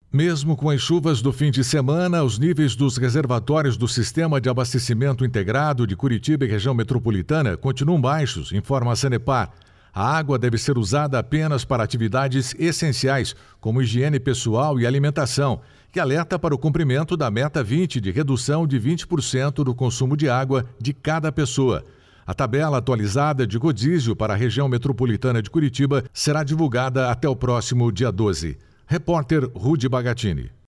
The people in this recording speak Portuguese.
Mesmo com as chuvas do fim de semana, os níveis dos reservatórios do Sistema de Abastecimento Integrado de Curitiba e Região Metropolitana continuam baixos, informa a Sanepar. A água deve ser usada apenas para atividades essenciais, como higiene pessoal e alimentação, que alerta para o cumprimento da meta 20 de redução de 20% do consumo de água de cada pessoa. A tabela atualizada de rodízio para a região metropolitana de Curitiba será divulgada até o próximo dia 12. Repórter Rudy Bagatini.